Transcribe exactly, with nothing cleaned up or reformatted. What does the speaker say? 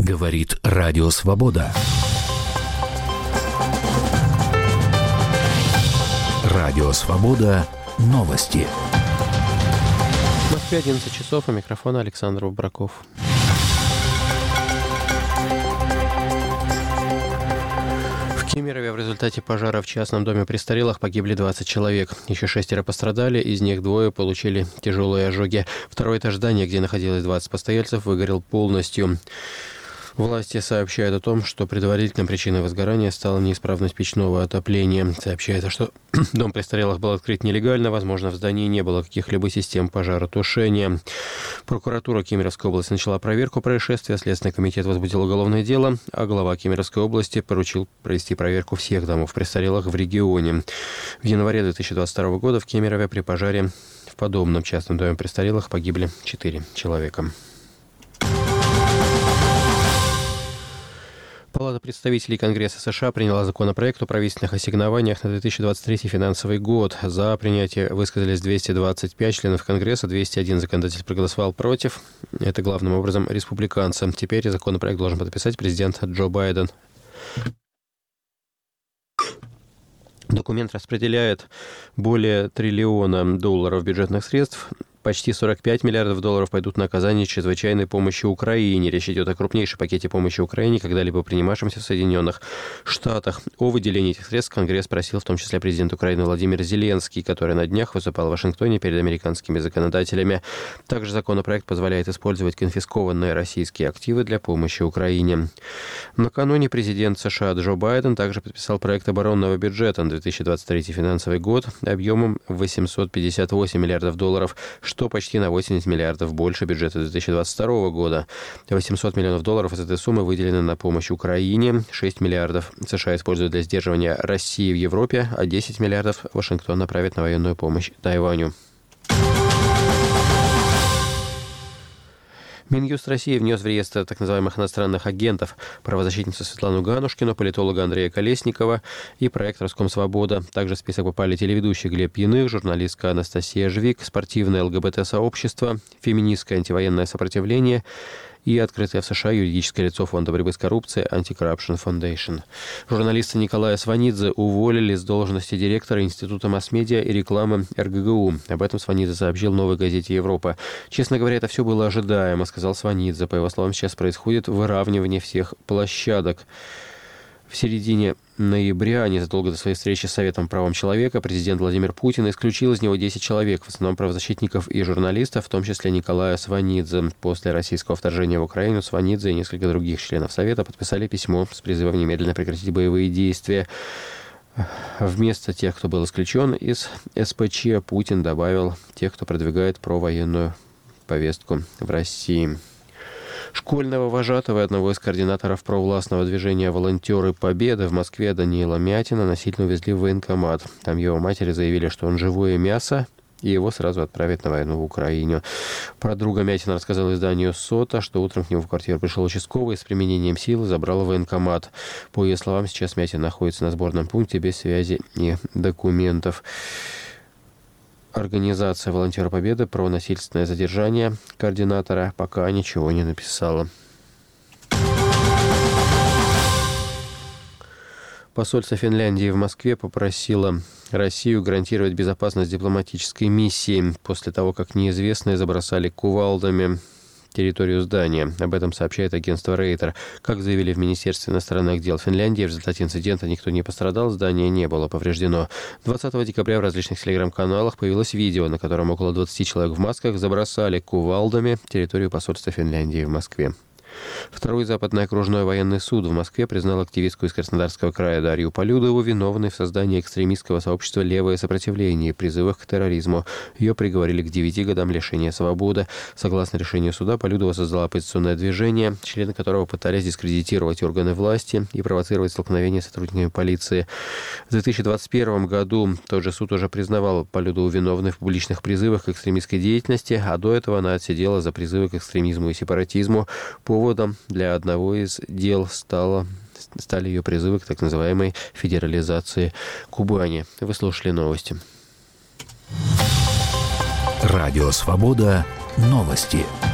Говорит Радио Свобода. Радио Свобода. Новости. В Москве одиннадцать часов, у микрофона Александр Бобраков. В Кемерове в результате пожара в частном доме престарелых погибли двадцать человек. Еще шестеро пострадали, из них двое получили тяжелые ожоги. Второй этаж здания, где находилось двадцать постояльцев, выгорел полностью. Власти сообщают о том, что предварительной причиной возгорания стала неисправность печного отопления. Сообщается, что дом престарелых был открыт нелегально, возможно, в здании не было каких-либо систем пожаротушения. Прокуратура Кемеровской области начала проверку происшествия, Следственный комитет возбудил уголовное дело, а глава Кемеровской области поручил провести проверку всех домов престарелых в регионе. В январе две тысячи двадцать второго года в Кемерове при пожаре в подобном частном доме престарелых погибли четыре человека. Палата представителей Конгресса США приняла законопроект о правительственных ассигнованиях на две тысячи двадцать третий финансовый год. За принятие высказались двести двадцать пять членов Конгресса, двести один законодатель проголосовал против. Это главным образом республиканцы. Теперь законопроект должен подписать президент Джо Байден. Документ распределяет более триллиона долларов бюджетных средств. Почти сорок пять миллиардов долларов пойдут на оказание чрезвычайной помощи Украине. Речь идет о крупнейшем пакете помощи Украине, когда-либо принимавшемся в Соединенных Штатах. О выделении этих средств Конгресс просил в том числе президент Украины Владимир Зеленский, который на днях выступал в Вашингтоне перед американскими законодателями. Также законопроект позволяет использовать конфискованные российские активы для помощи Украине. Накануне президент США Джо Байден также подписал проект оборонного бюджета на две тысячи двадцать третий финансовый год объемом восемьсот пятьдесят восемь миллиардов долларов, что почти на восемьдесят миллиардов больше бюджета две тысячи двадцать второго года. восемьсот миллионов долларов из этой суммы выделены на помощь Украине, шесть миллиардов США используют для сдерживания России в Европе, а десять миллиардов Вашингтон направит на военную помощь Тайваню. Минюст России внес в реестр так называемых иностранных агентов правозащитницу Светлану Ганушкину, политолога Андрея Колесникова и проект «Роскомсвобода». Также в список попали телеведущий Глеб Яных, журналистка Анастасия Жвик, спортивное ЛГБТ-сообщество, феминистское антивоенное сопротивление и открытое в США юридическое лицо Фонда борьбы с коррупцией Anti-Corruption Foundation. Журналиста Николая Сванидзе уволили с должности директора Института масс-медиа и рекламы эр гэ гэ у. Об этом Сванидзе сообщил «Новой газете Европа». «Честно говоря, это все было ожидаемо», — сказал Сванидзе. По его словам, сейчас происходит выравнивание всех площадок. В середине ноября, незадолго до своей встречи с Советом по правам человека, президент Владимир Путин исключил из него десять человек, в основном правозащитников и журналистов, в том числе Николая Сванидзе. После российского вторжения в Украину Сванидзе и несколько других членов Совета подписали письмо с призывом немедленно прекратить боевые действия. Вместо тех, кто был исключен из эс пэ че, Путин добавил тех, кто продвигает провоенную повестку в России. Школьного вожатого и одного из координаторов провластного движения «Волонтеры Победы» в Москве Даниила Мятина насильно увезли в военкомат. Там его матери заявили, что он живое мясо, и его сразу отправят на войну в Украину. Подруга Мятина рассказала изданию «Сота», что утром к нему в квартиру пришел участковый и с применением силы забрал военкомат. По ее словам, сейчас Мятин находится на сборном пункте без связи и документов. Организация «Волонтеры Победы» про насильственное задержание координатора пока ничего не написала. Посольство Финляндии в Москве попросило Россию гарантировать безопасность дипломатической миссии после того, как неизвестные забросали кувалдами территорию здания. Об этом сообщает агентство Рейтер. Как заявили в Министерстве иностранных дел Финляндии, в результате инцидента никто не пострадал, здание не было повреждено. двадцатого декабря в различных телеграм-каналах появилось видео, на котором около двадцати человек в масках забросали кувалдами территорию посольства Финляндии в Москве. Второй западный окружной военный суд в Москве признал активистку из Краснодарского края Дарью Полюдову виновной в создании экстремистского сообщества «Левое сопротивление» и призывах к терроризму. Ее приговорили к девяти годам лишения свободы. Согласно решению суда, Полюдова создала оппозиционное движение, члены которого пытались дискредитировать органы власти и провоцировать столкновения с сотрудниками полиции. В две тысячи двадцать первом году тот же суд уже признавал Полюдову виновной в публичных призывах к экстремистской деятельности, а до этого она отсидела за призывы к экстремизму и сепаратизму. Поводом для одного из дел стало, стали ее призывы к так называемой федерализации Кубани. Вы слушали новости. Радио «Свобода». Новости.